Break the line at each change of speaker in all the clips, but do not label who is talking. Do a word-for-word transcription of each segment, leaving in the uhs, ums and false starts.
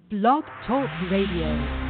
Blog Talk Radio.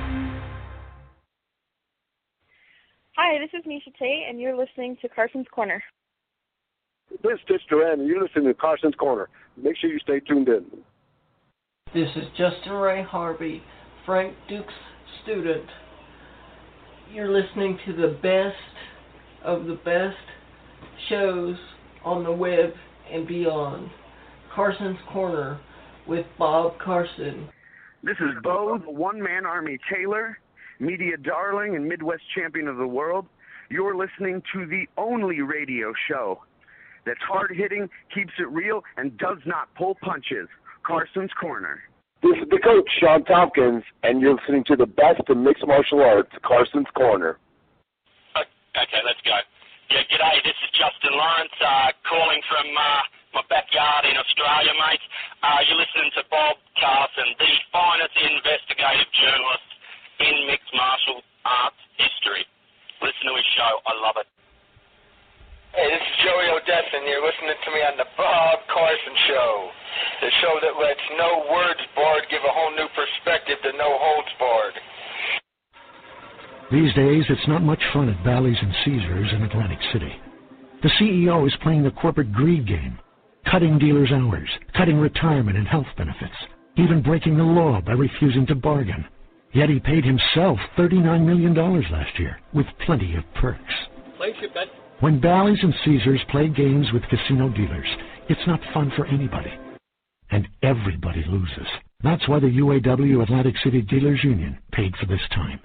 Hi, this is Misha Tate, and you're listening to Carson's Corner.
This is Stitch Duran, and you're listening to Carson's Corner. Make sure you stay tuned in.
This is Justin Ray Harvey, Frank Duke's student. You're listening to the best of the best shows on the web and beyond. Carson's Corner with Bob Carson.
This is Bo, the one-man army Taylor, media darling and Midwest champion of the world. You're listening to the only radio show that's hard-hitting, keeps it real, and does not pull punches. Carson's Corner.
This is the coach, Sean Tompkins, and you're listening to the best in mixed martial arts, Carson's Corner.
Okay, let's go. Yeah, g'day, this is Justin Lawrence, uh, calling from uh, my backyard in Australia, mate. Uh, you're listening to Bob Carson, the finest investigative journalist in mixed martial arts history. Listen to his show, I love it.
Hey, this is Joey Odessa, and you're listening to me on the Bob Carson Show, the show that lets no words barred give a whole new perspective to no holds barred.
These days, it's not much fun at Bally's and Caesars in Atlantic City. The C E O is playing the corporate greed game, cutting dealers' hours, cutting retirement and health benefits, even breaking the law by refusing to bargain. Yet he paid himself thirty-nine million dollars last year, with plenty of perks.
Place your bet.
When Bally's and Caesars play games with casino dealers, it's not fun for anybody. And everybody loses. That's why the U A W Atlantic City Dealers Union paid for this time.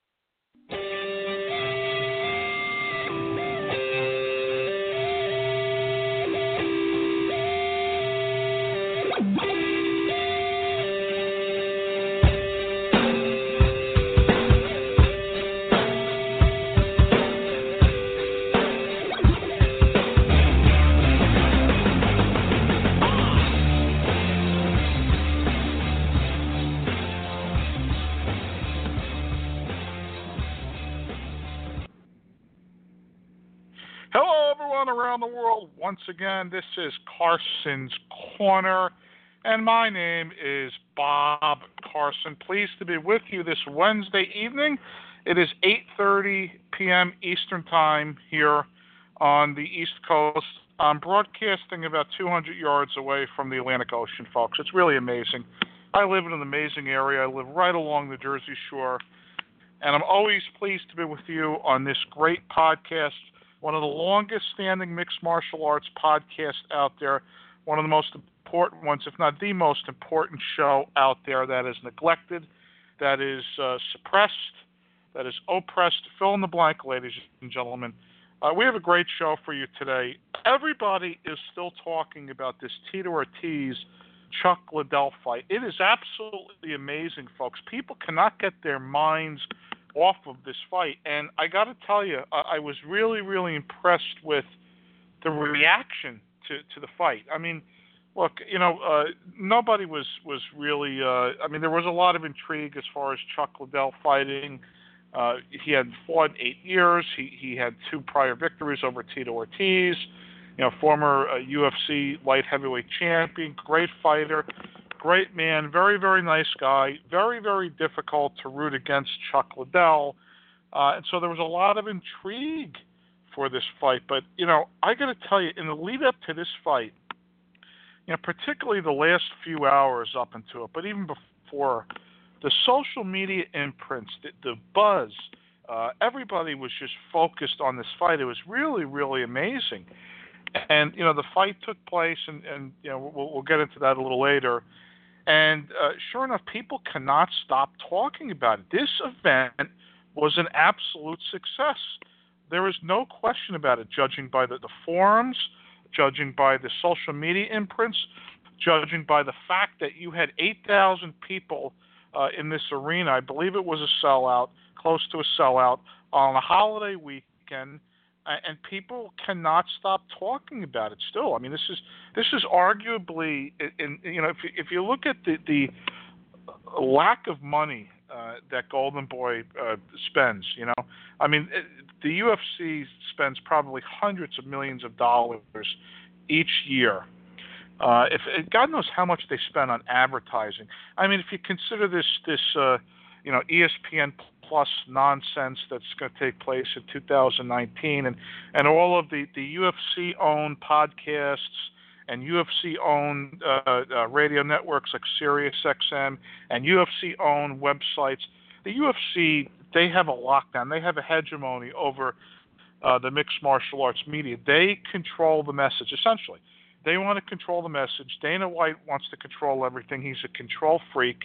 Around the world, once again, this is Carson's Corner, and my name is Bob Carson. Pleased to be with you this Wednesday evening. It is eight thirty p.m. Eastern Time here on the East Coast. I'm broadcasting about two hundred yards away from the Atlantic Ocean, folks. It's really amazing. I live in an amazing area. I live right along the Jersey Shore, and I'm always pleased to be with you on this great podcast, one of the longest-standing mixed martial arts podcasts out there, one of the most important ones, if not the most important show out there that is neglected, that is uh, suppressed, that is oppressed. Fill in the blank, ladies and gentlemen. Uh, we have a great show for you today. Everybody is still talking about this Tito Ortiz, Chuck Liddell fight. It is absolutely amazing, folks. People cannot get their minds off of this fight, and I got to tell you, I, I was really, really impressed with the reaction to, to the fight. I mean, look, you know, uh, nobody was was really. Uh, I mean, there was a lot of intrigue as far as Chuck Liddell fighting. Uh, he had fought eight years. He he had two prior victories over Tito Ortiz. You know, former uh, U F C light heavyweight champion, great fighter. Great man, very, very nice guy, very, very difficult to root against Chuck Liddell. Uh, and so there was a lot of intrigue for this fight. But, you know, I got to tell you, in the lead up to this fight, you know, particularly the last few hours up into it, but even before, the social media imprints, the, the buzz, uh, everybody was just focused on this fight. It was really, really amazing. And, you know, the fight took place, and, and you know, we'll, we'll get into that a little later. And uh, sure enough, people cannot stop talking about it. This event was an absolute success. There is no question about it, judging by the, the forums, judging by the social media imprints, judging by the fact that you had eight thousand people uh, in this arena. I believe it was a sellout, close to a sellout, on a holiday weekend. And people cannot stop talking about it still. I mean, this is this is arguably, in, you know, if you, if you look at the, the lack of money uh, that Golden Boy uh, spends, you know, I mean, it, the U F C spends probably hundreds of millions of dollars each year Uh, if God knows how much they spend on advertising. I mean, if you consider this this uh, you know E S P N Plus nonsense that's going to take place in two thousand nineteen, and and all of the the U F C owned podcasts and U F C owned uh, uh, radio networks like Sirius X M and U F C owned websites, the U F C, they have a lockdown. They have a hegemony over uh, the mixed martial arts media. They control the message essentially. They want to control the message. Dana White wants to control everything. He's a control freak.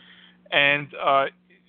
And uh,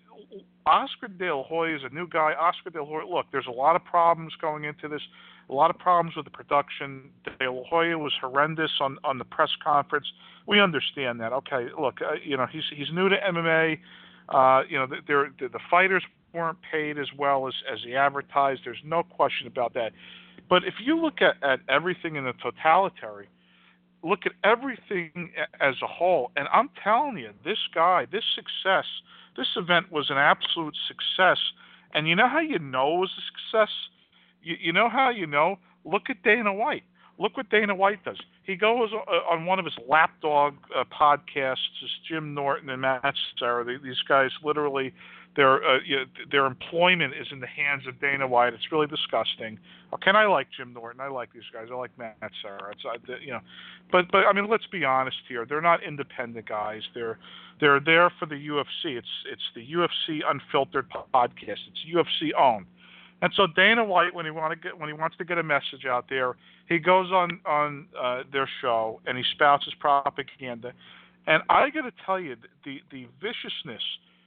Oscar De La Hoya is a new guy. Oscar De La Hoya, look, there's a lot of problems going into this, a lot of problems with the production. De La Hoya was horrendous on, on the press conference. We understand that. Okay, look, uh, you know, he's he's new to M M A. Uh, you know, the, the, the fighters weren't paid as well as, as he advertised. There's no question about that. But if you look at, at everything in the totality, look at everything as a whole, and I'm telling you, this guy, this success, this event was an absolute success. And you know how you know it was a success? You, you know how you know? Look at Dana White. Look what Dana White does. He goes on one of his lapdog uh, podcasts, Jim Norton and Matt Serra. These guys literally, their uh, you know, their employment is in the hands of Dana White. It's really disgusting. Okay, and I like Jim Norton. I like these guys. I like Matt Serra. It's uh, you know, but but I mean, let's be honest here. They're not independent guys. They're they're there for the U F C. It's it's the U F C Unfiltered podcast. It's U F C owned. And so Dana White, when he want to get when he wants to get a message out there, he goes on on uh, their show and he spouts his propaganda. And I got to tell you, the the viciousness,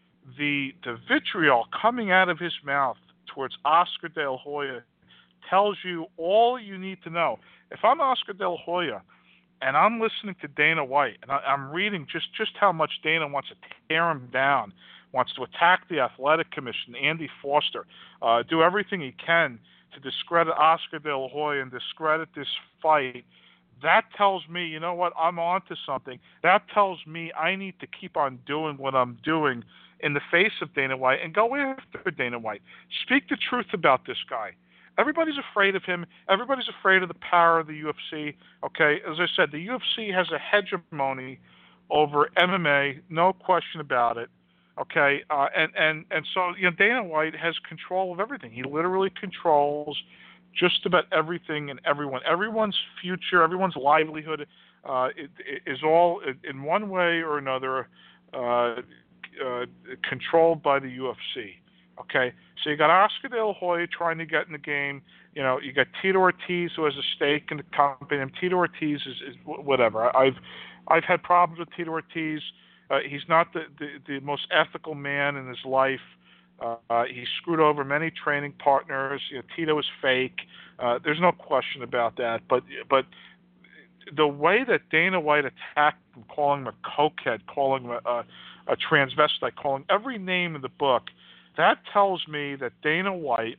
the the vitriol coming out of his mouth towards Oscar De La Hoya tells you all you need to know. If I'm Oscar De La Hoya and I'm listening to Dana White and I, I'm reading just just how much Dana wants to tear him down, wants to attack the athletic commission, Andy Foster, uh, do everything he can to discredit Oscar De La Hoya and discredit this fight, that tells me, you know what, I'm on to something. That tells me I need to keep on doing what I'm doing in the face of Dana White and go after Dana White. Speak the truth about this guy. Everybody's afraid of him. Everybody's afraid of the power of the U F C. Okay, as I said, the U F C has a hegemony over M M A, no question about it. Okay, uh, and, and, and so you know Dana White has control of everything. He literally controls just about everything and everyone. Everyone's future, everyone's livelihood uh, it, it is all in one way or another uh, uh, controlled by the U F C. Okay, so you got Oscar De La Hoya trying to get in the game. You know, you got Tito Ortiz who has a stake in the company. And Tito Ortiz is, is whatever. I've I've had problems with Tito Ortiz. Uh, he's not the, the, the most ethical man in his life. Uh, uh, he screwed over many training partners. You know, Tito is fake. Uh, there's no question about that. But but the way that Dana White attacked him, calling him a cokehead, calling him a, a, a transvestite, calling every name in the book, that tells me that Dana White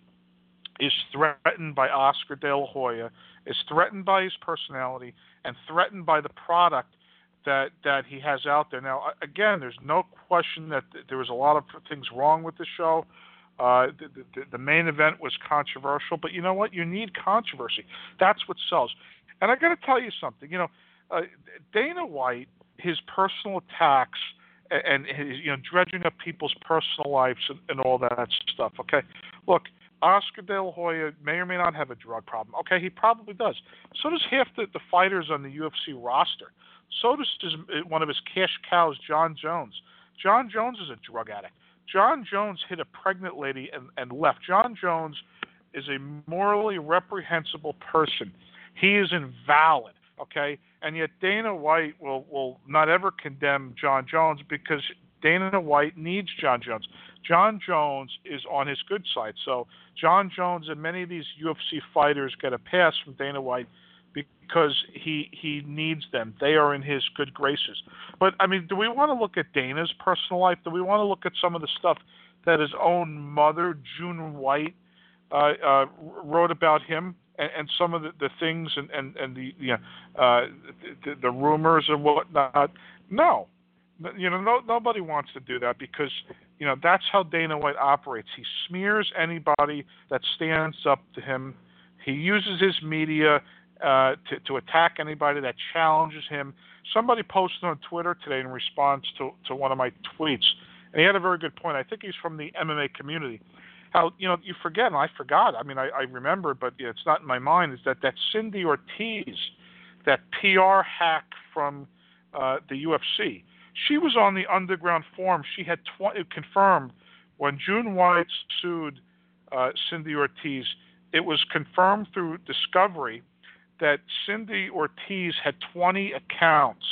is threatened by Oscar De La Hoya, is threatened by his personality, and threatened by the product that that he has out there. Now, again, there's no question that th- there was a lot of things wrong with the show. Uh, the, the, the main event was controversial, but you know what? You need controversy. That's what sells. And I got to tell you something. You know, uh, Dana White, his personal attacks and, and his, you know, dredging up people's personal lives and, and all that stuff. Okay, look, Oscar De La Hoya may or may not have a drug problem. Okay, he probably does. So does half the, the fighters on the U F C roster. So does his, one of his cash cows, John Jones. John Jones is a drug addict. John Jones hit a pregnant lady and, and left. John Jones is a morally reprehensible person. He is invalid, okay? And yet Dana White will, will not ever condemn John Jones because Dana White needs John Jones. John Jones is on his good side. So John Jones and many of these U F C fighters get a pass from Dana White because he he needs them. They are in his good graces. But, I mean, do we want to look at Dana's personal life? Do we want to look at some of the stuff that his own mother, June White, uh, uh, wrote about him and, and some of the, the things and, and, and the, you know, uh, the, the rumors and whatnot? No. You know, no, nobody wants to do that because, you know, that's how Dana White operates. He smears anybody that stands up to him. He uses his media uh, to, to attack anybody that challenges him. Somebody posted on Twitter today in response to, to one of my tweets, and he had a very good point. I think he's from the M M A community. How, you know, you forget, and I forgot, I mean, I, I remember, but you know, it's not in my mind, is that that Cindy Ortiz, that P R hack from uh, the U F C, she was on the Underground Forum. She had tw- confirmed when June White sued uh, Cindy Ortiz, it was confirmed through discovery that Cindy Ortiz had twenty accounts,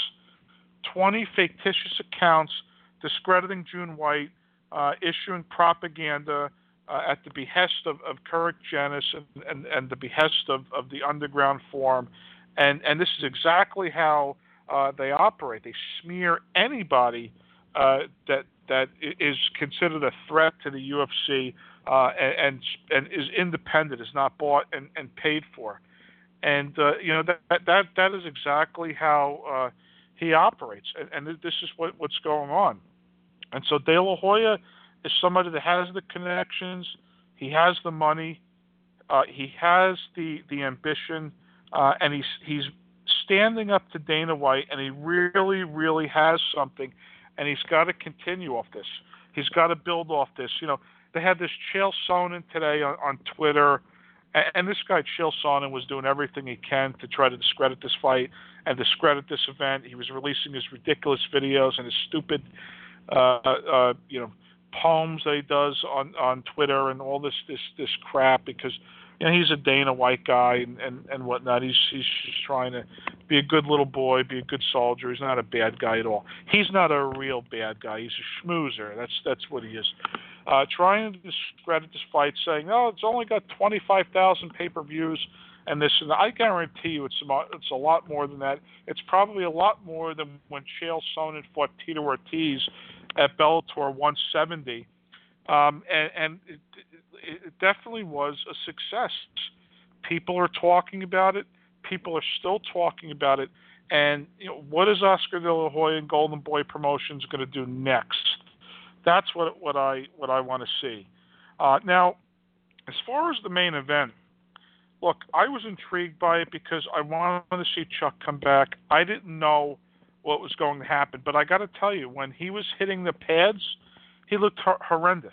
twenty fictitious accounts discrediting June White, uh, issuing propaganda uh, at the behest of, of Keurig Jenis and, and, and the behest of, of the Underground Forum. And, and this is exactly how uh, they operate. They smear anybody uh, that that is considered a threat to the U F C uh, and, and and is independent, is not bought and, and paid for. And uh, you know that that that is exactly how uh, he operates, and, and this is what, what's going on. And so De La Hoya is somebody that has the connections, he has the money, uh, he has the the ambition, uh, and he's he's standing up to Dana White, and he really really has something, and he's got to continue off this. He's got to build off this. You know, they had this Chael Sonnen today on, on Twitter. And this guy, Chael Sonnen, was doing everything he can to try to discredit this fight and discredit this event. He was releasing his ridiculous videos and his stupid, uh, uh, you know, poems that he does on, on Twitter and all this, this, this crap because, you know, he's a Dana White guy and, and, and whatnot. He's he's just trying to be a good little boy, be a good soldier. He's not a bad guy at all. He's not a real bad guy. He's a schmoozer. That's that's what he is. Uh, trying to discredit this fight, saying, "Oh, it's only got twenty-five thousand pay-per-views and this and that." I guarantee you, it's a, it's a lot more than that. It's probably a lot more than when Chael Sonnen fought Tito Ortiz at Bellator one seventy, um, and, and it, it definitely was a success. People are talking about it. People are still talking about it. And you know, what is Oscar De La Hoya and Golden Boy Promotions going to do next? That's what what I what I want to see. Uh, now, as far as the main event, look, I was intrigued by it because I wanted to see Chuck come back. I didn't know what was going to happen, but I got to tell you, when he was hitting the pads, he looked hor- horrendous.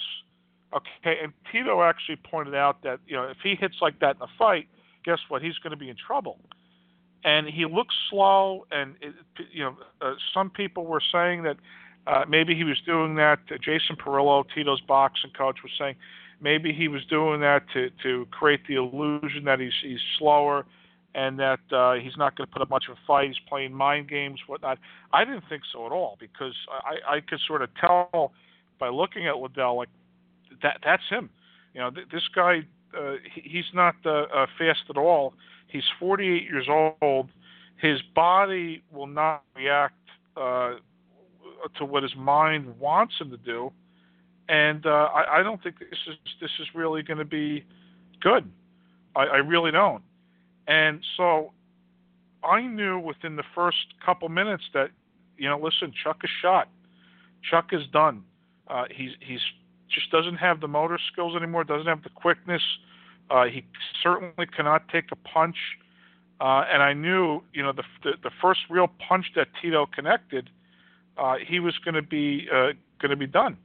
Okay, and Tito actually pointed out that you know if he hits like that in a fight, guess what? He's going to be in trouble. And he looked slow, and it, you know uh, some people were saying that. Uh, maybe he was doing that. Uh, Jason Perillo, Tito's boxing coach, was saying maybe he was doing that to, to create the illusion that he's he's slower and that uh, he's not going to put up much of a fight. He's playing mind games, whatnot. I didn't think so at all because I, I could sort of tell by looking at Liddell like that that's him. You know, th- this guy uh, he, he's not uh, uh, fast at all. He's forty-eight years old. His body will not react. Uh, to what his mind wants him to do, and uh, I, I don't think this is this is really going to be good. I, I really don't. And so I knew within the first couple minutes that, you know, listen, Chuck is shot. Chuck is done. Uh, he's he's just doesn't have the motor skills anymore. Doesn't have the quickness. Uh, he certainly cannot take a punch. Uh, and I knew, you know, the, the the first real punch that Tito connected. Uh, he was going to be uh, going to be done,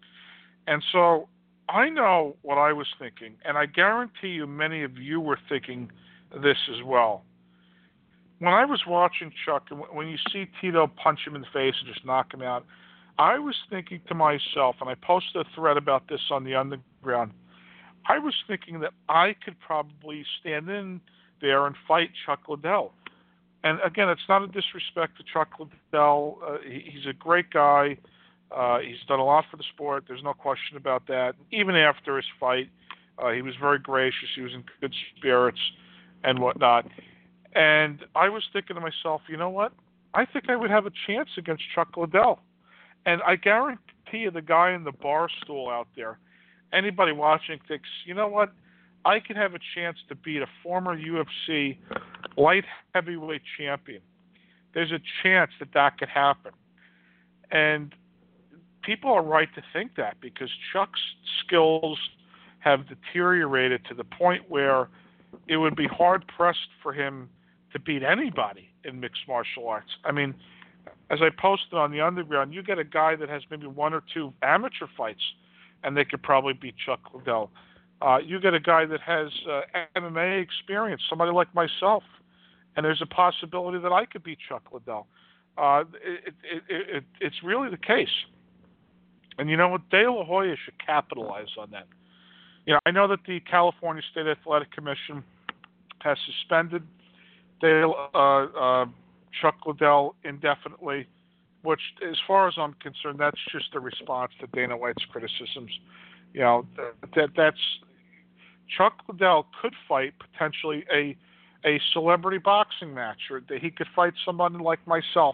and so I know what I was thinking, and I guarantee you, many of you were thinking this as well. When I was watching Chuck, and when you see Tito punch him in the face and just knock him out, I was thinking to myself, and I posted a thread about this on the Underground. I was thinking that I could probably stand in there and fight Chuck Liddell. And again, it's not a disrespect to Chuck Liddell. Uh, he, he's a great guy. Uh, he's done a lot for the sport. There's no question about that. Even after his fight, uh, he was very gracious. He was in good spirits and whatnot. And I was thinking to myself, you know what? I think I would have a chance against Chuck Liddell. And I guarantee you the guy in the bar stool out there, anybody watching thinks, you know what? I could have a chance to beat a former U F C light heavyweight champion. There's a chance that that could happen. And people are right to think that because Chuck's skills have deteriorated to the point where it would be hard-pressed for him to beat anybody in mixed martial arts. I mean, as I posted on the Underground, you get a guy that has maybe one or two amateur fights, and they could probably beat Chuck Liddell. Uh, you get a guy that has uh, M M A experience, somebody like myself, and there's a possibility that I could beat Chuck Liddell. Uh, it, it, it, it, it's really the case. And you know what? De La Hoya should capitalize on that. You know, I know that the California State Athletic Commission has suspended De, uh, uh, Chuck Liddell indefinitely, which, as far as I'm concerned, that's just a response to Dana White's criticisms. You know, that that's Chuck Liddell could fight potentially a a celebrity boxing match, or that he could fight somebody like myself,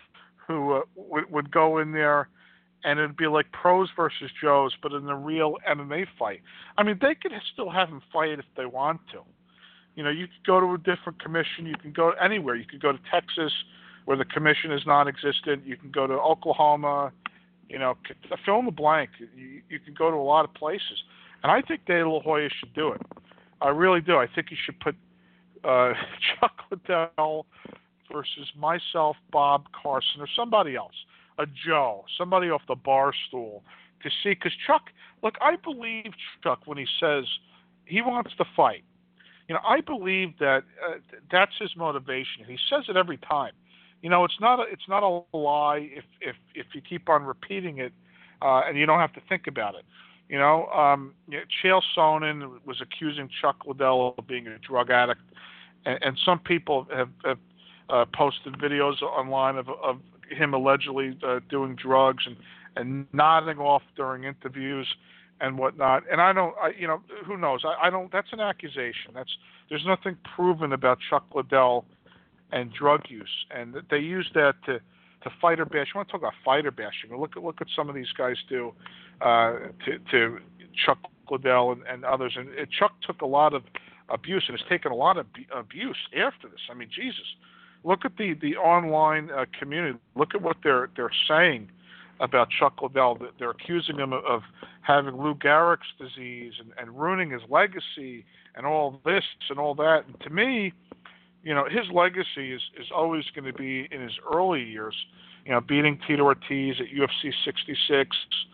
who uh, w- would go in there, and it'd be like pros versus Joes, but in a real M M A fight. I mean, they could still have him fight if they want to. You know, you could go to a different commission. You can go anywhere. You could go to Texas, where the commission is non-existent. You can go to Oklahoma. You know, fill in the blank. You, you can go to a lot of places. And I think De La Hoya should do it. I really do. I think he should put uh, Chuck Liddell versus myself, Bob Carson, or somebody else, a Joe, somebody off the bar stool, to see. Because Chuck, look, I believe Chuck when he says he wants to fight. You know, I believe that uh, that's his motivation. He says it every time. You know, it's not a, it's not a lie if if if you keep on repeating it, uh, and you don't have to think about it. You know, um, you know, Chael Sonnen was accusing Chuck Liddell of being a drug addict, and, and some people have, have uh, posted videos online of of him allegedly uh, doing drugs and, and nodding off during interviews and whatnot. And I don't, I, you know, who knows? I, I don't. That's an accusation. That's there's nothing proven about Chuck Liddell and drug use, and they use that to, to fighter bash. You want to talk about fighter bashing? Look at look at some of these guys do uh, to, to Chuck Liddell and, and others. And it, Chuck took a lot of abuse and has taken a lot of b- abuse after this. I mean, Jesus, look at the the online uh, community. Look at what they're they're saying about Chuck Liddell. They're accusing him of, of having Lou Gehrig's disease and, and ruining his legacy and all this and all that. And to me, you know, his legacy is, is always going to be in his early years, you know, beating Tito Ortiz at U F C sixty-six,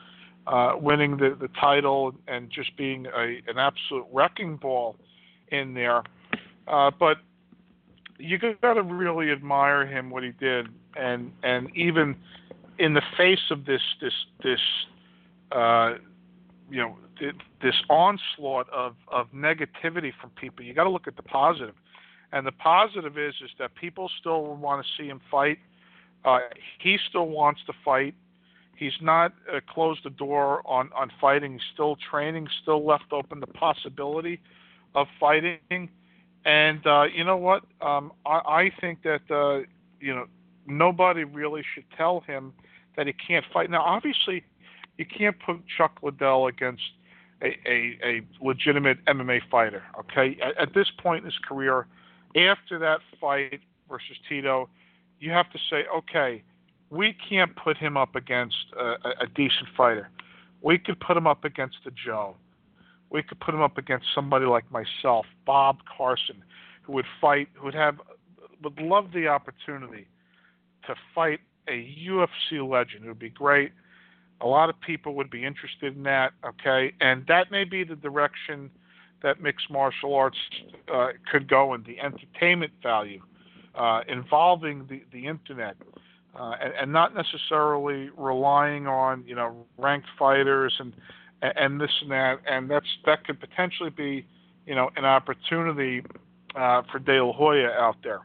uh, winning the, the title, and just being a, an absolute wrecking ball in there. Uh, but you got to really admire him, what he did, and and even in the face of this this this uh, you know this onslaught of, of negativity from people, you got to look at the positive. And the positive is is that people still want to see him fight. Uh, he still wants to fight. He's not uh, closed the door on, on fighting. He's still training, still left open the possibility of fighting. And uh, you know what? Um, I, I think that uh, you know nobody really should tell him that he can't fight. Now, obviously, you can't put Chuck Liddell against a, a, a legitimate M M A fighter. Okay, at, at this point in his career, after that fight versus Tito, you have to say, okay, we can't put him up against a, a decent fighter. We could put him up against a Joe. We could put him up against somebody like myself, Bob Carson, who would fight, who would have, would love the opportunity to fight a U F C legend. It would be great. A lot of people would be interested in that, okay? And that may be the direction that mixed martial arts uh, could go in, the entertainment value uh, involving the, the internet, uh, and, and not necessarily relying on, you know, ranked fighters and and this and that. And that's that could potentially be, you know, an opportunity uh, for De La Hoya out there.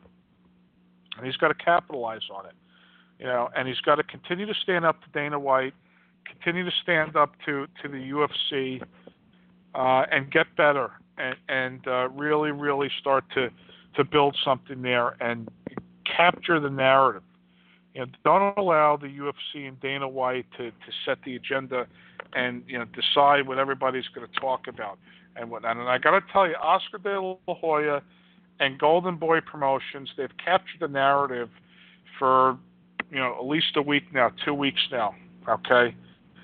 And he's got to capitalize on it, you know, and he's got to continue to stand up to Dana White, continue to stand up to, to the U F C, Uh, and get better, and, and uh, really, really start to, to build something there and capture the narrative. You know, don't allow the U F C and Dana White to, to set the agenda and, you know, decide what everybody's going to talk about and whatnot. And I got to tell you, Oscar De La Hoya and Golden Boy Promotions, they've captured the narrative for, you know, at least a week now, two weeks now. Okay,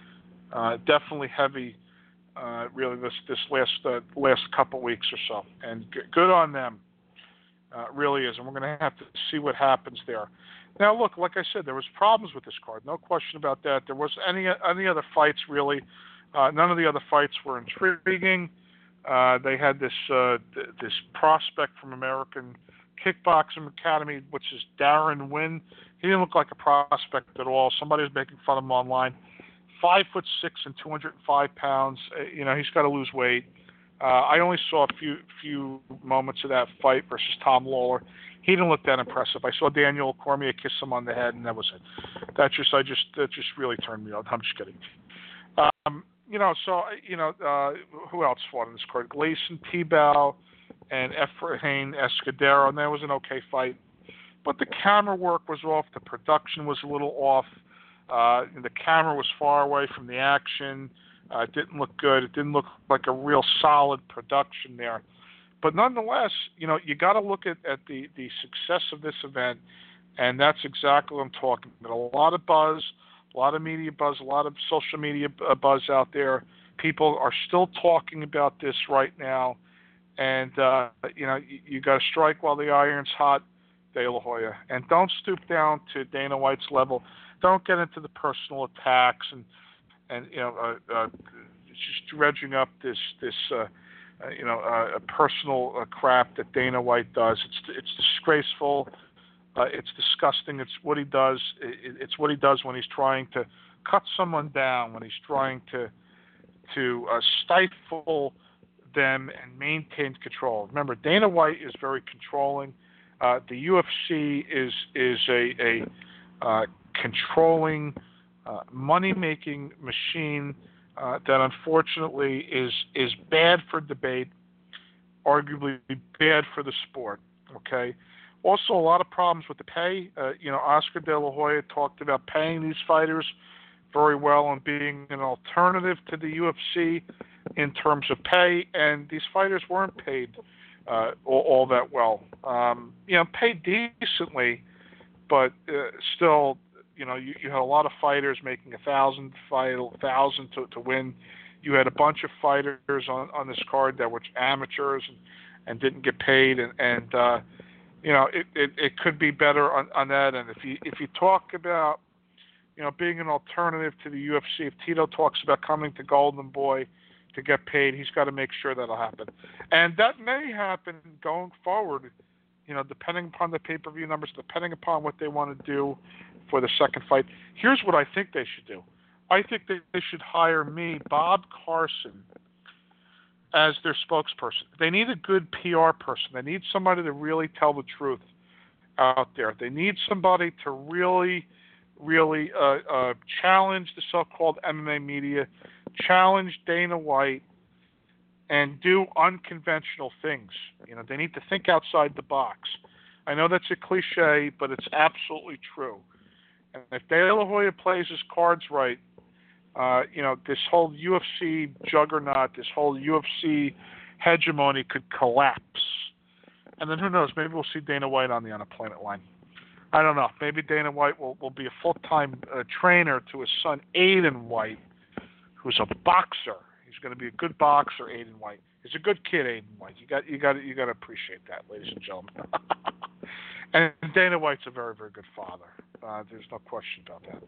uh, definitely heavy. Uh, really, this this last uh, last couple weeks or so, and g- good on them. Uh, really is, and we're going to have to see what happens there. Now, look, like I said, there was problems with this card, no question about that. There was any any other fights really. Uh, none of the other fights were intriguing. Uh, they had this uh, th- this prospect from American Kickboxing Academy, which is Darren Wynn. He didn't look like a prospect at all. Somebody was making fun of him online. Five foot six and two hundred five pounds. Uh, you know, he's got to lose weight. Uh, I only saw a few few moments of that fight versus Tom Lawler. He didn't look that impressive. I saw Daniel Cormier kiss him on the head, and that was it. That just I just that just really turned me on. I'm just kidding. Um, you know, so you know, uh, who else fought in this card? Gleison Tibau and Efrain Escudero, and that was an okay fight. But the camera work was off. The production was a little off. Uh, the camera was far away from the action. Uh, it didn't look good. It didn't look like a real solid production there. But nonetheless, you know, you got to look at, at the, the success of this event, and that's exactly what I'm talking about. A lot of buzz, a lot of media buzz, a lot of social media buzz out there. People are still talking about this right now. And, uh, you know, you, you got to strike while the iron's hot, De La Hoya. And don't stoop down to Dana White's level. Don't get into the personal attacks and, and you know, uh, uh, just dredging up this, this uh, uh, you know, uh, a personal uh, crap that Dana White does. It's it's disgraceful. Uh, it's disgusting. It's what he does. It, it's what he does when he's trying to cut someone down, when he's trying to to uh, stifle them and maintain control. Remember, Dana White is very controlling. Uh, the U F C is is a, a uh, controlling, uh, money-making machine uh, that unfortunately is is bad for debate, arguably bad for the sport. Okay. Also, a lot of problems with the pay. Uh, you know, Oscar De La Hoya talked about paying these fighters very well and being an alternative to the U F C in terms of pay, and these fighters weren't paid uh, all, all that well. Um, you know, paid decently, but uh, still, you know, you, you had a lot of fighters making a thousand fight, thousand to to win. You had a bunch of fighters on, on this card that were amateurs and, and didn't get paid, and and uh, you know, it, it, it could be better on, on that. And if you if you talk about, you know, being an alternative to the U F C, if Tito talks about coming to Golden Boy to get paid, he's got to make sure that'll happen. And that may happen going forward, you know, depending upon the pay-per-view numbers, depending upon what they want to do for the second fight. Here's what I think they should do. I think that they should hire me, Bob Carson, as their spokesperson. They need a good P R person. They need somebody to really tell the truth out there. They need somebody to really, really uh, uh, challenge the so-called M M A media, challenge Dana White, and do unconventional things. You know, they need to think outside the box. I know that's a cliche, but it's absolutely true. And if De La Hoya plays his cards right, uh, you know, this whole U F C juggernaut, this whole U F C hegemony could collapse. And then who knows, maybe we'll see Dana White on the unemployment line. I don't know. Maybe Dana White will, will be a full-time uh, trainer to his son, Aiden White, who's a boxer. He's going to be a good boxer, Aiden White. He's a good kid, Aiden White. You got you got you got to appreciate that, ladies and gentlemen. And Dana White's a very, very good father. Uh, there's no question about that.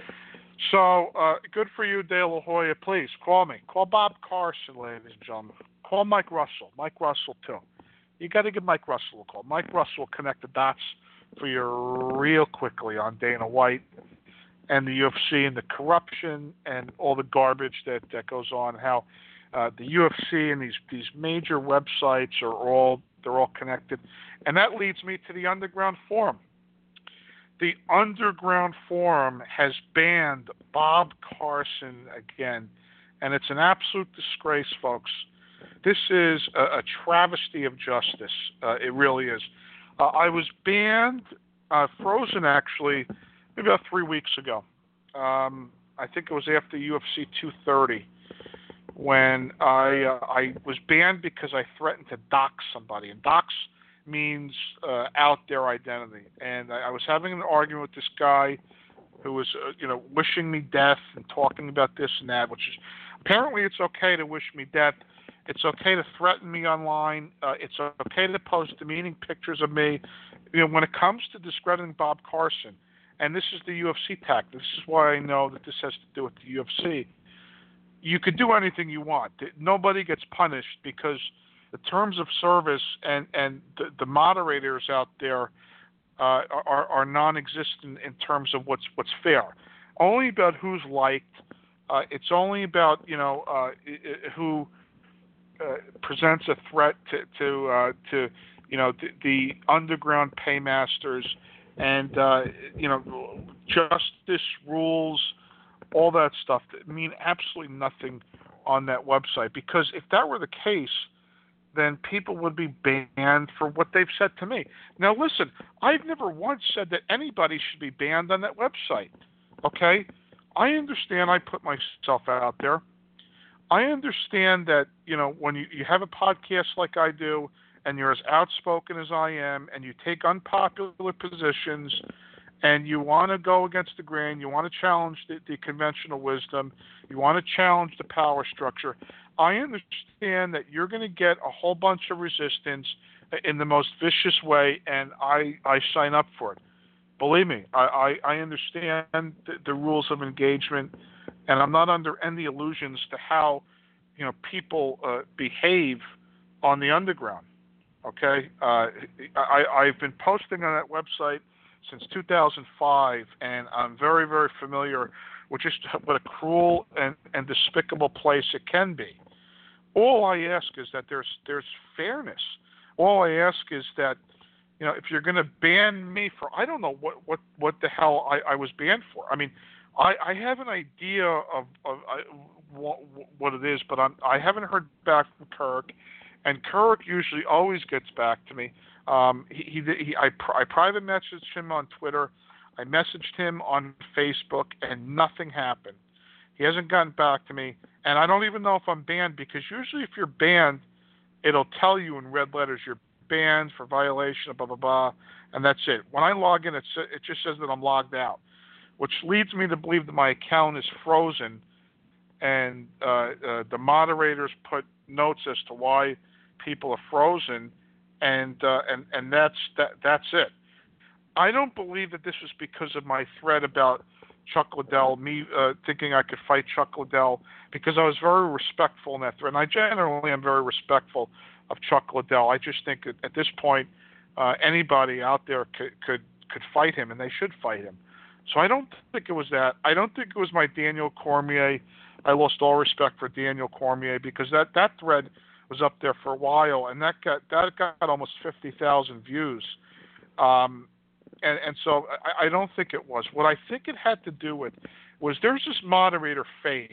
So uh, good for you, De La Hoya. Please call me. Call Bob Carson, ladies and gentlemen. Call Mike Russell. Mike Russell too. You got to give Mike Russell a call. Mike Russell will connect the dots for you real quickly on Dana White and the U F C and the corruption and all the garbage that, that goes on. How uh, the U F C and these these major websites are all they're all connected, and that leads me to the Underground Forum. The Underground Forum has banned Bob Carson again, and it's an absolute disgrace, folks. This is a, a travesty of justice. Uh, it really is. Uh, I was banned, uh, frozen actually, maybe about three weeks ago. Um, I think it was after U F C two thirty when I uh, I was banned because I threatened to dox somebody. And dox means uh, out their identity. And I, I was having an argument with this guy who was, uh, you know, wishing me death and talking about this and that, which is apparently it's okay to wish me death. It's okay to threaten me online. Uh, it's okay to post demeaning pictures of me. You know, when it comes to discrediting Bob Carson, and this is the U F C tactic. This is why I know that this has to do with the U F C. You could do anything you want. Nobody gets punished because the terms of service and, and the, the moderators out there uh, are, are non-existent in terms of what's what's fair. Only about who's liked. Uh, it's only about, you know, uh, who uh, presents a threat to to, uh, to you know the, the underground paymasters and uh, you know justice rules, all that stuff that mean absolutely nothing on that website. Because if that were the case, then people would be banned for what they've said to me. Now, listen, I've never once said that anybody should be banned on that website. Okay? I understand I put myself out there. I understand that, you know, when you, you have a podcast like I do and you're as outspoken as I am and you take unpopular positions and you want to go against the grain, you want to challenge the, the conventional wisdom, you want to challenge the power structure, I understand that you're going to get a whole bunch of resistance in the most vicious way, and I, I sign up for it. Believe me, I, I, I understand the, the rules of engagement, and I'm not under any illusions to how, you know, people uh, behave on the underground. Okay, uh, I, I've been posting on that website since two thousand five, and I'm very, very familiar with just what a cruel and, and despicable place it can be. All I ask is that there's there's fairness. All I ask is that, you know, if you're going to ban me for, I don't know what, what, what the hell I, I was banned for. I mean, I, I have an idea of, of I, what, what it is, but I'm, I haven't heard back from Kirk, and Kirk usually always gets back to me. Um, he, he, he I, I private messaged him on Twitter. I messaged him on Facebook, and nothing happened. He hasn't gotten back to me, and I don't even know if I'm banned, because usually if you're banned, it'll tell you in red letters you're banned for violation of blah, blah, blah, and that's it. When I log in, it, it just says that I'm logged out, which leads me to believe that my account is frozen, and uh, uh, the moderators put notes as to why people are frozen, and uh, and and that's that that's it. I don't believe that this was because of my threat about Chuck Liddell, me uh, thinking I could fight Chuck Liddell, because I was very respectful in that threat, and I generally am very respectful of Chuck Liddell. I just think that at this point, uh, anybody out there could, could could fight him, and they should fight him. So I don't think it was that. I don't think it was my Daniel Cormier. I lost all respect for Daniel Cormier, because that, that thread was up there for a while, and that got that got almost fifty thousand views. Um, and, and so I, I don't think it was. What I think it had to do with was there's this moderator, Fabes,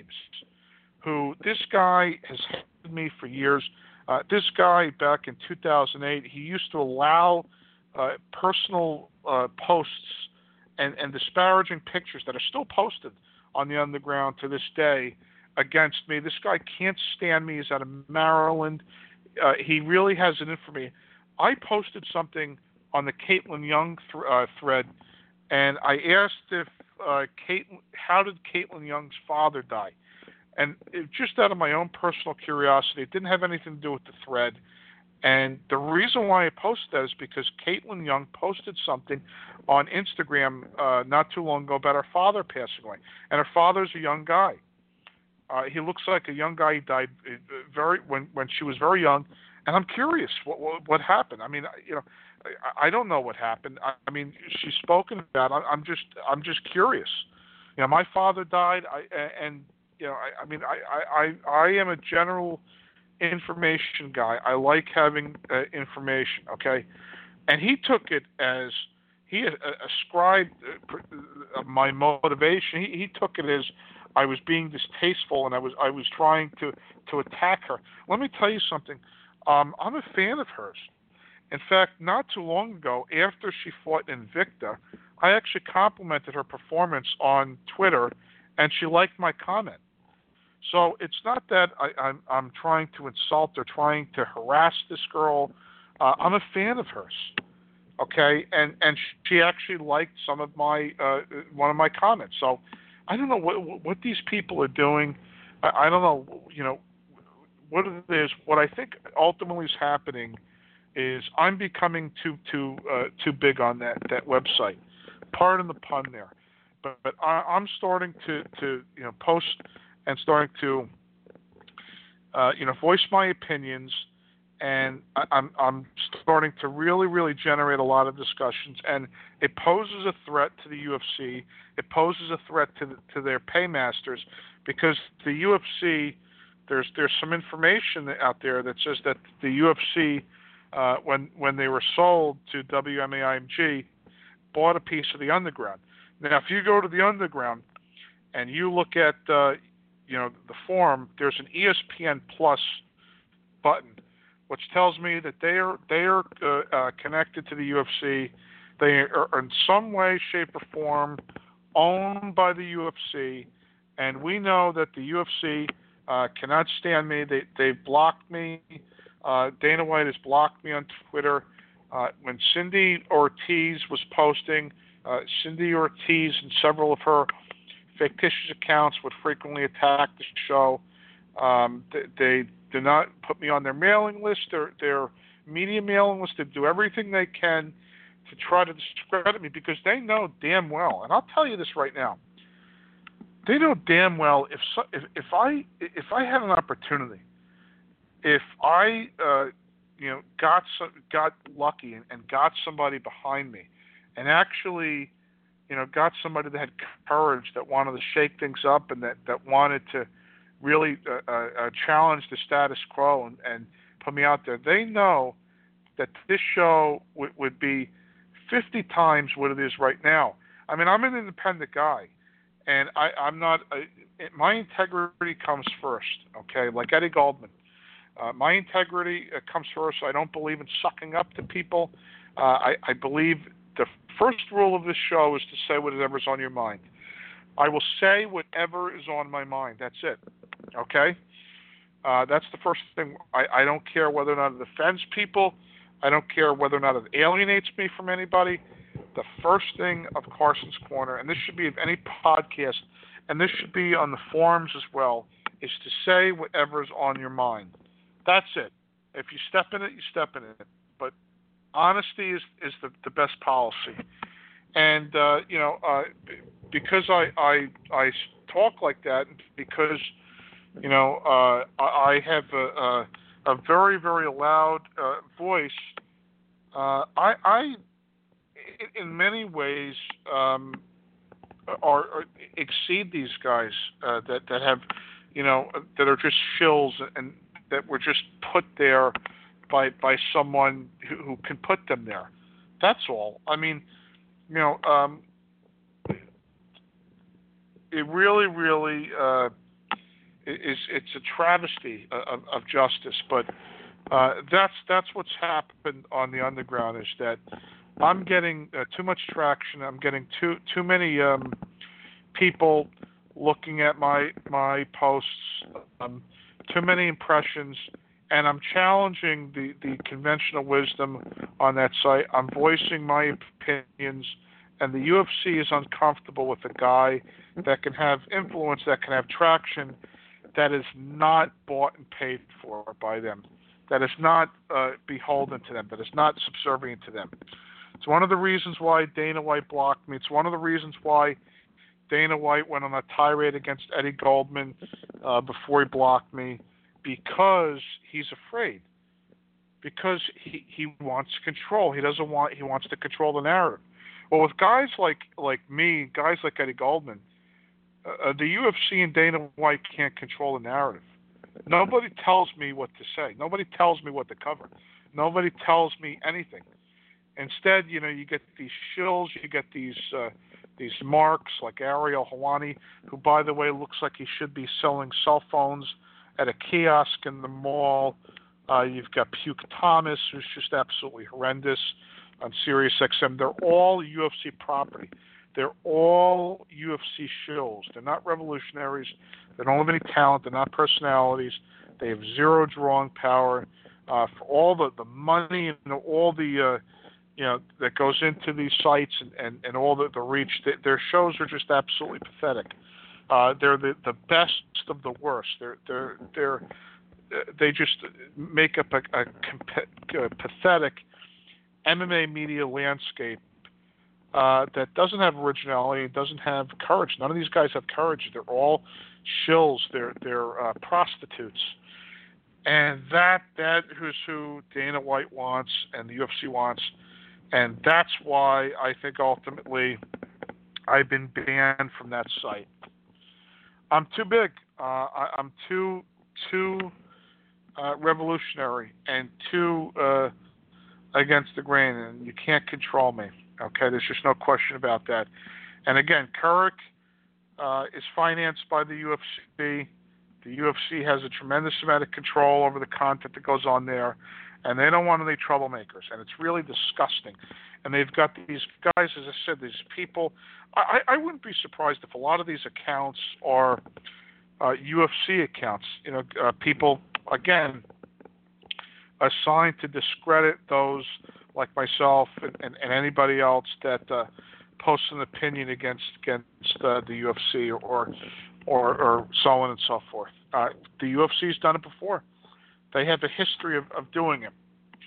who this guy has hated me for years. Uh, this guy, back in two thousand eight, he used to allow uh, personal uh, posts and, and disparaging pictures that are still posted on the underground to this day against me. This guy can't stand me. He's out of Maryland. Uh, he really has it in for me. I posted something on the Caitlin Young th- uh, thread, and I asked if uh, Caitlin, how did Caitlin Young's father die? And it, just out of my own personal curiosity, it didn't have anything to do with the thread. And the reason why I posted that is because Caitlin Young posted something on Instagram uh, not too long ago about her father passing away. And her father's a young guy. Uh, he looks like a young guy. He died very when when she was very young. And I'm curious what what, what happened. I mean, you know, I, I don't know what happened. I, I mean, she's spoken about. I, I'm just I'm just curious. You know, my father died. I and you know, I, I mean, I, I I am a general information guy. I like having uh, information. Okay, and he took it as he uh, ascribed uh, my motivation. He, he took it as I was being distasteful, and I was I was trying to, to attack her. Let me tell you something. Um, I'm a fan of hers. In fact, not too long ago, after she fought Invicta, I actually complimented her performance on Twitter, and she liked my comment. So it's not that I, I'm, I'm trying to insult or trying to harass this girl. Uh, I'm a fan of hers. Okay, and and she actually liked some of my uh, one of my comments. So I don't know what what these people are doing. I, I don't know. You know, what it is, what I think ultimately is happening is I'm becoming too too uh, too big on that that website. Pardon the pun there, but but I, I'm starting to to you know post and starting to uh, you know voice my opinions, and I, I'm I'm starting to really really generate a lot of discussions, and it poses a threat to the U F C. It poses a threat to the, to their paymasters, because the U F C, there's there's some information out there that says that the U F C, uh, when when they were sold to W M A I M G, bought a piece of the Underground. Now, if you go to the Underground and you look at uh, you know the forum, there's an E S P N Plus button, which tells me that they are they are uh, uh, connected to the U F C. They are in some way, shape, or form owned by the U F C, and we know that the U F C uh, cannot stand me. They they blocked me. Uh, Dana White has blocked me on Twitter. Uh, when Cindy Ortiz was posting, uh, Cindy Ortiz and several of her fictitious accounts would frequently attack the show. Um, they, they do not put me on their mailing list, their, their media mailing list. They do everything they can to try to discredit me, because they know damn well, and I'll tell you this right now, they know damn well if so, if, if I if I had an opportunity, if I uh, you know got some, got lucky and, and got somebody behind me, and actually you know got somebody that had courage, that wanted to shake things up, and that, that wanted to really uh, uh, challenge the status quo and, and put me out there, they know that this show w- would be fifty times what it is right now. I mean, I'm an independent guy, and I, I'm not. Uh, my integrity comes first, okay? Like Eddie Goldman, uh, my integrity uh, comes first. I don't believe in sucking up to people. Uh, I, I believe the first rule of this show is to say whatever's on your mind. I will say whatever is on my mind. That's it, okay? Uh, that's the first thing. I, I don't care whether or not it offends people. I don't care whether or not it alienates me from anybody. The first thing of Carson's Corner, and this should be of any podcast, and this should be on the forums as well, is to say whatever's on your mind. That's it. If you step in it, you step in it. But honesty is, is the, the best policy. And, uh, you know, uh, because I, I, I talk like that, because, you know, uh, I, I have a... a a very, very loud uh, voice, uh, I, I, in many ways, um, are, are exceed these guys uh, that that have, you know, that are just shills and that were just put there by by someone who, who can put them there. That's all. I mean, you know, um, it really, really. Uh, Is it's a travesty of, of justice, but uh, that's that's what's happened on the Underground, is that I'm getting uh, too much traction. I'm getting too too many um, people looking at my my posts, um, too many impressions, and I'm challenging the, the conventional wisdom on that site. I'm voicing my opinions, and the U F C is uncomfortable with a guy that can have influence, that can have traction, that is not bought and paid for by them, that is not uh, beholden to them, that is not subservient to them. It's one of the reasons why Dana White blocked me. It's one of the reasons why Dana White went on a tirade against Eddie Goldman uh, before he blocked me, because he's afraid. Because he, he wants control. He doesn't want. He wants to control the narrative. Well, with guys like like me, guys like Eddie Goldman, Uh, the U F C and Dana White can't control the narrative. Nobody tells me what to say. Nobody tells me what to cover. Nobody tells me anything. Instead, you know, you get these shills, you get these uh, these marks like Ariel Helwani, who, by the way, looks like he should be selling cell phones at a kiosk in the mall. Uh, you've got Puke Thomas, who's just absolutely horrendous on Sirius X M. They're all U F C property. They're all U F C shills. They're not revolutionaries. They don't have any talent. They're not personalities. They have zero drawing power. Uh, for all the, the money and all the uh, you know that goes into these sites and, and, and all the, the reach, they, their shows are just absolutely pathetic. Uh, they're the, the best of the worst. They're they're they're they just make up a, a, a pathetic M M A media landscape uh, that doesn't have originality, doesn't have courage. None of these guys have courage. They're all shills. They're they're uh, prostitutes, and that that is who Dana White wants and the U F C wants, and that's why I think ultimately I've been banned from that site. I'm too big. Uh, I, I'm too too uh, revolutionary and too uh, against the grain, and you can't control me. Okay, there's just no question about that. And again, Couric uh, is financed by the U F C. The U F C has a tremendous amount of control over the content that goes on there, and they don't want any troublemakers, and it's really disgusting. And they've got these guys, as I said, these people. I, I wouldn't be surprised if a lot of these accounts are uh, U F C accounts. You know, uh, people, again, assigned to discredit those like myself and, and, and anybody else that uh, posts an opinion against against uh, the U F C or, or or so on and so forth. Uh, the U F C's done it before. They have a history of, of doing it.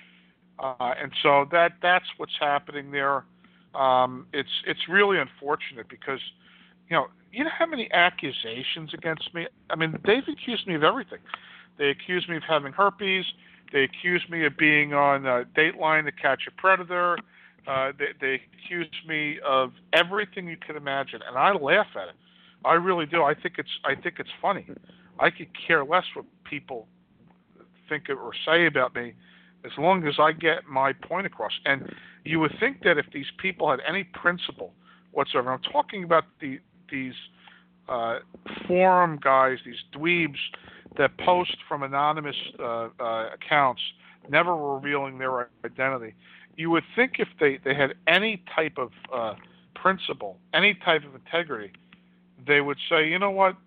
Uh, and so that that's what's happening there. Um, it's it's really unfortunate because, you know, you know how many accusations against me? I mean, they've accused me of everything. They accuse me of having herpes. They accuse me of being on uh, Dateline to Catch a Predator. Uh, they, they accuse me of everything you could imagine, and I laugh at it. I really do. I think it's I think it's funny. I could care less what people think or say about me, as long as I get my point across. And you would think that if these people had any principle whatsoever, I'm talking about the these uh, forum guys, these dweebs that post from anonymous uh, uh, accounts, never revealing their identity. You would think if they, they had any type of uh, principle, any type of integrity, they would say, you know what,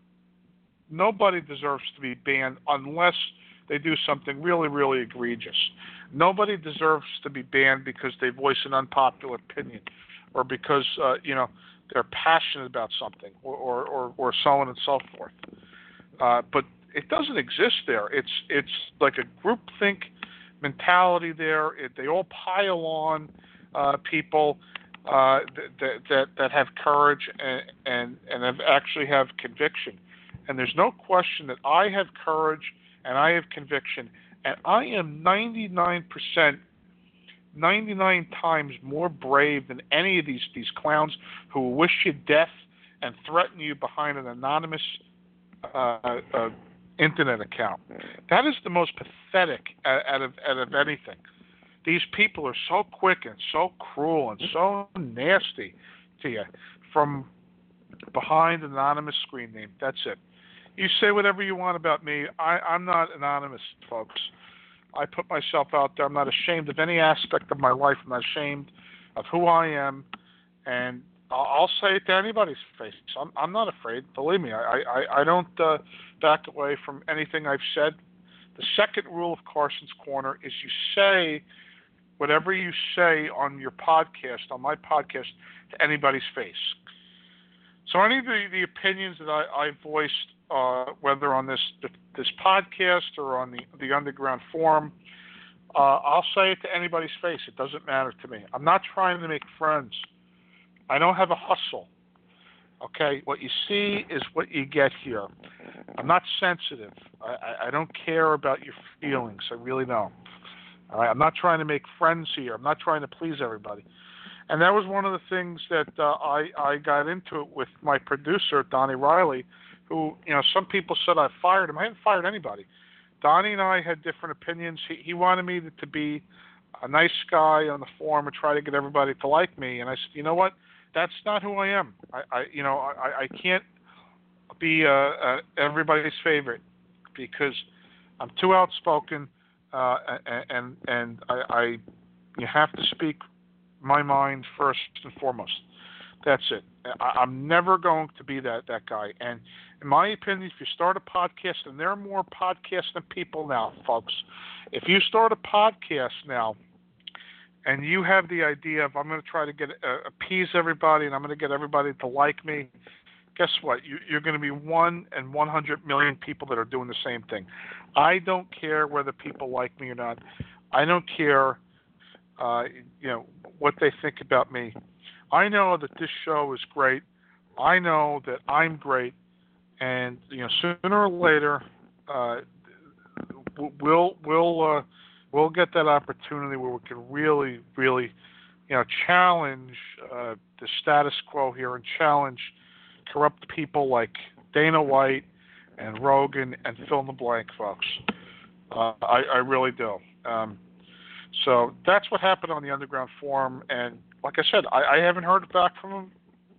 nobody deserves to be banned unless they do something really, really egregious. Nobody deserves to be banned because they voice an unpopular opinion or because, uh, you know, they're passionate about something or, or, or, or so on and so forth. Uh, but it doesn't exist there. It's it's like a groupthink mentality there. It, they all pile on uh, people uh, that, that that have courage and, and, and have actually have conviction. And there's no question that I have courage and I have conviction, and I am ninety-nine percent, ninety-nine times more brave than any of these, these clowns who will wish you death and threaten you behind an anonymous uh, uh, internet account. That is the most pathetic out of, out of anything. These people are so quick and so cruel and so nasty to you from behind an anonymous screen name. That's it. You say whatever you want about me. I, I'm not anonymous, folks. I put myself out there. I'm not ashamed of any aspect of my life. I'm not ashamed of who I am, and I'll, I'll say it to anybody's face. I'm, I'm not afraid. Believe me, I, I, I don't uh, back away from anything I've said. The second rule of Carson's Corner is you say whatever you say on your podcast, on my podcast, to anybody's face. So any of the, the opinions that I, I voiced, Uh, whether on this this podcast or on the the underground forum, uh, I'll say it to anybody's face. It doesn't matter to me. I'm not trying to make friends. I don't have a hustle. Okay, what you see is what you get here. I'm not sensitive. I, I, I don't care about your feelings. I really don't. All right? I'm not trying to make friends here. I'm not trying to please everybody. And that was one of the things that uh, I I got into it with my producer, Donnie Riley, who, you know, some people said I fired him. I haven't fired anybody. Donnie and I had different opinions. He, he wanted me to, to be a nice guy on the forum and try to get everybody to like me. And I said, you know what? That's not who I am. I, I you know, I, I can't be uh, uh, everybody's favorite because I'm too outspoken, uh, and and I, I you have to speak my mind first and foremost. That's it. I, I'm never going to be that, that guy. And in my opinion, if you start a podcast, and there are more podcasting people now, folks, if you start a podcast now and you have the idea of I'm going to try to get uh, appease everybody and I'm going to get everybody to like me, guess what? You, you're going to be one and one hundred million people that are doing the same thing. I don't care whether people like me or not. I don't care, uh, you know, what they think about me. I know that this show is great. I know that I'm great, and you know, sooner or later, uh, we'll we'll uh, we'll get that opportunity where we can really, really, you know, challenge uh, the status quo here and challenge corrupt people like Dana White and Rogan and fill in the blank, folks. Uh, I, I really do. Um, so that's what happened on the Underground Forum, and like I said, I, I haven't heard back from him.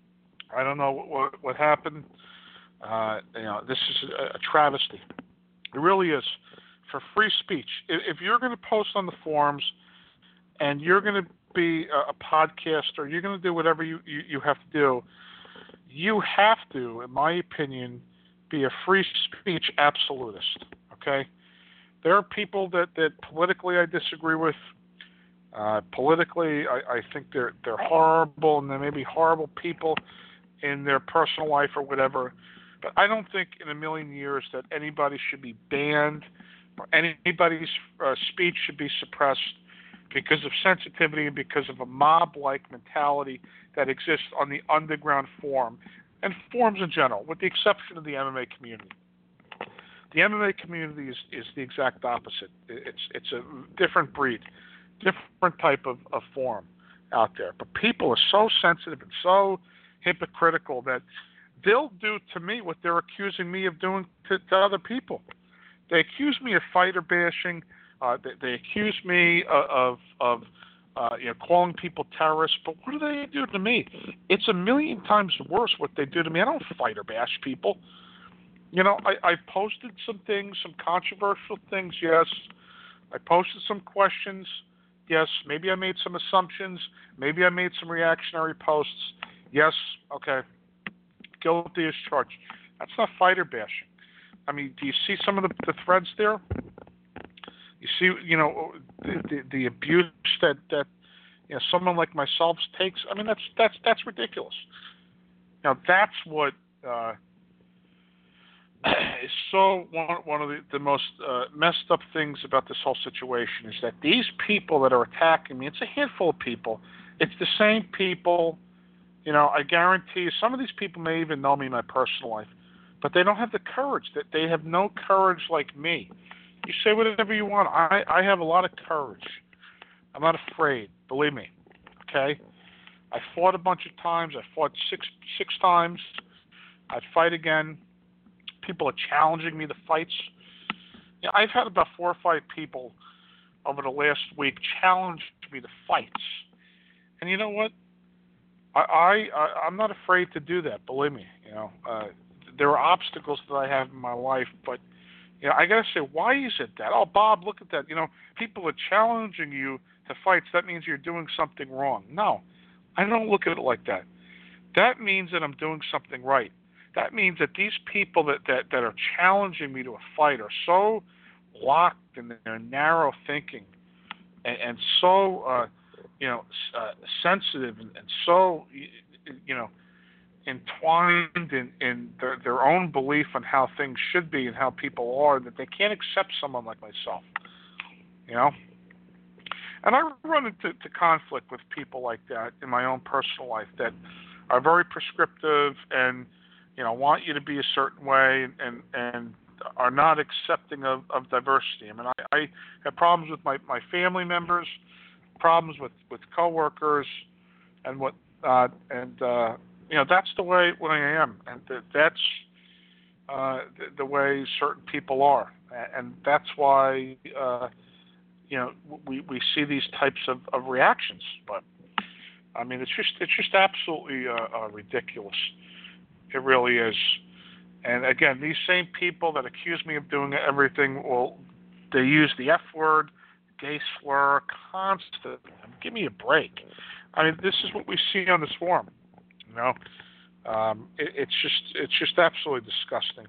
I don't know what what, what happened. Uh, you know, this is a, a travesty. It really is. For free speech, if, if you're going to post on the forums and you're going to be a, a podcaster, you're going to do whatever you, you, you have to do, you have to, in my opinion, be a free speech absolutist. Okay? There are people that, that politically I disagree with. Uh, politically, I, I think they're they're horrible, and they may be horrible people in their personal life or whatever. But I don't think in a million years that anybody should be banned or anybody's uh, speech should be suppressed because of sensitivity and because of a mob-like mentality that exists on the underground forum and forums in general, with the exception of the M M A community. The M M A community is, is the exact opposite. It's it's a different breed, different type of, of forum out there. But people are so sensitive and so hypocritical that they'll do to me what they're accusing me of doing to, to other people. They accuse me of fighter bashing. Uh, they, they accuse me of, of, of uh, you know, calling people terrorists. But what do they do to me? It's a million times worse what they do to me. I don't fighter bash people. You know, I, I posted some things, some controversial things, yes. I posted some questions, yes. Maybe I made some assumptions. Maybe I made some reactionary posts, yes. Okay. Guilty as charged. That's not fighter bashing. I mean, do you see some of the, the threads there? You see, you know, the, the, the abuse that, that you know someone like myself takes. I mean, that's that's that's ridiculous. Now, that's what uh, is so one one of the, the most uh, messed up things about this whole situation is that these people that are attacking me, it's a handful of people. It's the same people. You know, I guarantee you, some of these people may even know me in my personal life, but they don't have the courage. That they have no courage like me. You say whatever you want. I, I have a lot of courage. I'm not afraid. Believe me. Okay? I fought a bunch of times. I fought six six times. I'd fight again. People are challenging me to fights. You know, I've had about four or five people over the last week challenge me to fights. And you know what? I, I, I'm not afraid to do that, believe me. You know, uh, there are obstacles that I have in my life, but you know, I got to say, why is it that? Oh, Bob, look at that. You know, people are challenging you to fights. That means you're doing something wrong. No, I don't look at it like that. That means that I'm doing something right. That means that these people that, that, that are challenging me to a fight are so locked in their narrow thinking and, and so, uh, you know, uh, sensitive and, and so, you know, entwined in, in their, their own belief on how things should be and how people are that they can't accept someone like myself, you know? And I run into to conflict with people like that in my own personal life that are very prescriptive and, you know, want you to be a certain way and, and are not accepting of, of diversity. I mean, I, I have problems with my, my family members, problems with, with coworkers, and what, uh, and, uh, you know, that's the way when I am, and th- that's uh, the, the way certain people are, and that's why, uh, you know, we, we see these types of, of reactions. But I mean, it's just it's just absolutely uh, uh, ridiculous. It really is. And again, these same people that accuse me of doing everything, well, they use the F word, gay slur, constantly. Give me a break. I mean, this is what we see on this forum. You know, um, it, it's just it's just absolutely disgusting.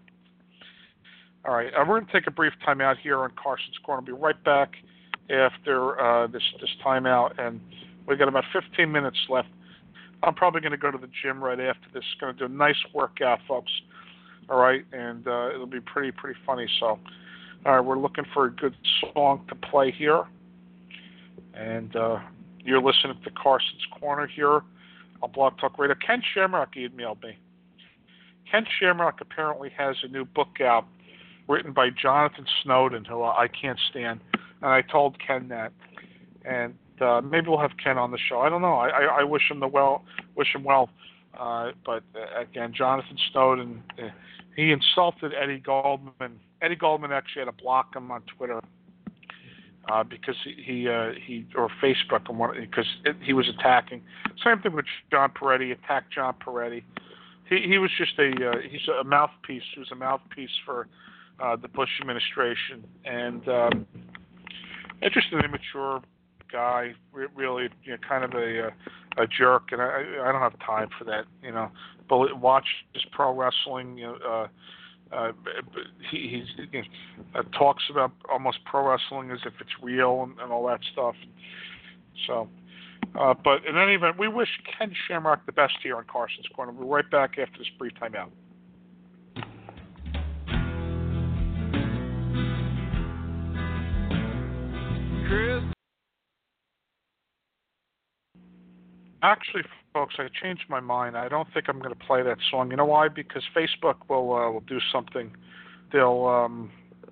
All right, uh, we're going to take a brief time out here on Carson's Corner. I'll be right back after uh, this this time out, and we've got about fifteen minutes left. I'm probably going to go to the gym right after this. Going to do a nice workout, folks. All right, and uh, it'll be pretty, pretty funny. So, all right, we're looking for a good song to play here, and uh, you're listening to Carson's Corner here on Blog Talk Radio. Ken Shamrock emailed me. Ken Shamrock apparently has a new book out written by Jonathan Snowden, who I can't stand, and I told Ken that, and uh, maybe we'll have Ken on the show. I don't know. I, I, I wish him the well, wish him well. Uh, but uh, again, Jonathan Snowden, uh, he insulted Eddie Goldman. Eddie Goldman actually had to block him on Twitter uh, because he he, uh, he or Facebook and one because it, he was attacking. Same thing with John Peretti. Attacked John Peretti. He he was just a uh, he's a mouthpiece. He was a mouthpiece for uh, the Bush administration, and um, just an immature guy, really, you know, kind of a a jerk, and I I don't have time for that, you know. But watch this pro wrestling, you know. Uh, uh, he he's, you know, uh, talks about almost pro wrestling as if it's real and, and all that stuff. So, uh, but in any event, we wish Ken Shamrock the best here on Carson's Corner. We'll be right back after this brief time out. Chris. Actually, folks, I changed my mind. I don't think I'm going to play that song. You know why? Because Facebook will uh, will do something. They'll um,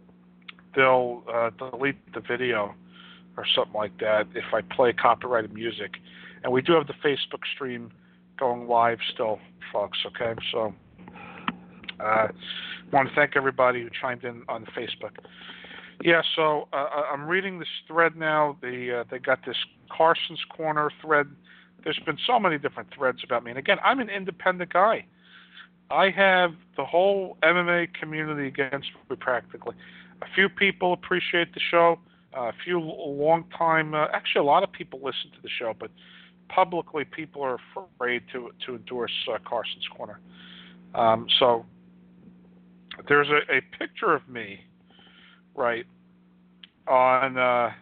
they'll uh, delete the video or something like that if I play copyrighted music. And we do have the Facebook stream going live still, folks. Okay, so I uh, want to thank everybody who chimed in on Facebook. Yeah, so uh, I'm reading this thread now. They uh, they got this Carson's Corner thread. There's been so many different threads about me. And again, I'm an independent guy. I have the whole M M A community against me practically. A few people appreciate the show. Uh, a few long-time, uh, actually a lot of people listen to the show, but publicly people are afraid to to endorse uh, Carson's Corner. Um, so there's a, a picture of me, right, on... Uh,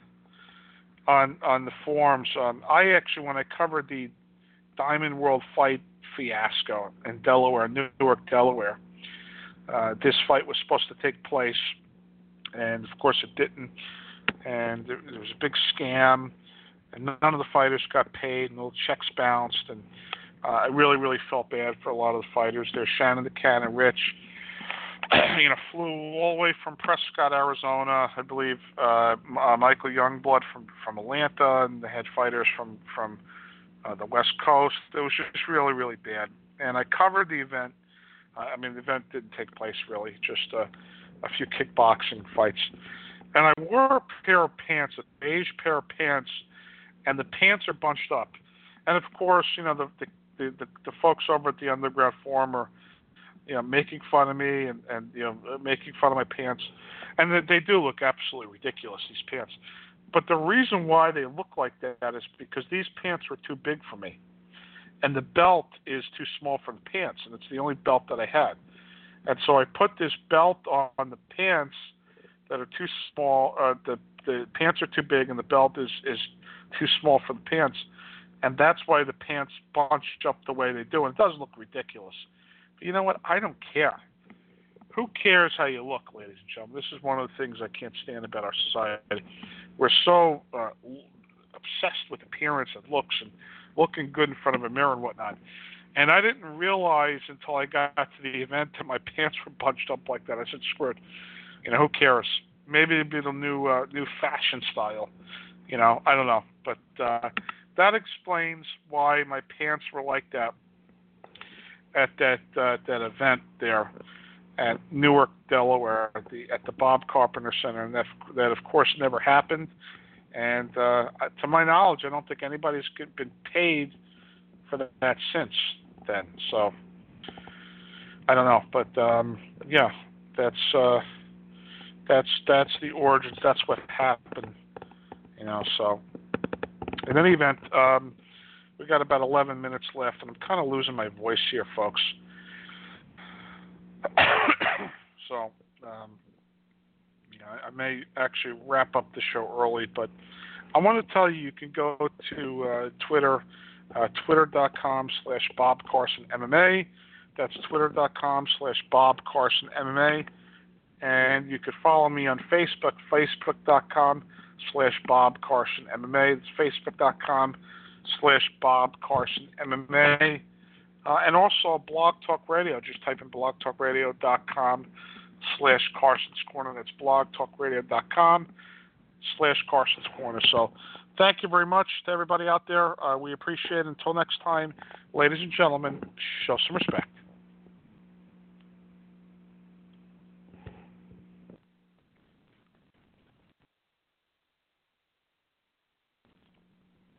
On on the forums, um, I actually, when I covered the Diamond World fight fiasco in Delaware, Newark, Delaware, uh, this fight was supposed to take place, and of course it didn't. And there, there was a big scam, and none of the fighters got paid, no checks bounced, and uh, I really, really felt bad for a lot of the fighters there. Shannon the Cannon Rich, you know, flew all the way from Prescott, Arizona. I believe uh, uh, Michael Youngblood from, from Atlanta, and they had fighters from from uh, the West Coast. It was just really, really bad. And I covered the event. Uh, I mean, the event didn't take place really, just uh, a few kickboxing fights. And I wore a pair of pants, a beige pair of pants, and the pants are bunched up. And of course, you know, the the the, the, the folks over at the Underground Forum are, you know, making fun of me and, and you know, making fun of my pants. And they, they do look absolutely ridiculous, these pants. But the reason why they look like that is because these pants were too big for me. And the belt is too small for the pants, and it's the only belt that I had. And so I put this belt on the pants that are too small. Uh, the, the pants are too big, and the belt is, is too small for the pants. And that's why the pants bunched up the way they do. And it does look ridiculous. You know what? I don't care. Who cares how you look, ladies and gentlemen? This is one of the things I can't stand about our society. We're so uh, obsessed with appearance and looks and looking good in front of a mirror and whatnot. And I didn't realize until I got to the event that my pants were bunched up like that. I said, screw it. You know, who cares? Maybe it'd be the new uh, new fashion style. You know, I don't know. But uh, that explains why my pants were like that at that uh, that event there at Newark, Delaware, at the at the Bob Carpenter Center, and that that of course never happened. And uh, to my knowledge, I don't think anybody's been paid for that since then. So I don't know, but um, yeah, that's uh, that's that's the origins. That's what happened, you know. So in any event. Um, We got about eleven minutes left, and I'm kind of losing my voice here, folks. so, um, you know, I may actually wrap up the show early, but I want to tell you, you can go to uh, Twitter uh, twitter.com slash Bob Carson MMA. That's twitter.com slash Bob Carson MMA. And you could follow me on Facebook, facebook.com slash Bob Carson MMA. It's facebook.com slash Bob Carson MMA. Uh, and also Blog Talk Radio. Just type in blogtalkradio.com slash Carson's Corner. That's blogtalkradio.com slash Carson's Corner. So thank you very much to everybody out there. Uh, we appreciate it. Until next time, ladies and gentlemen, show some respect.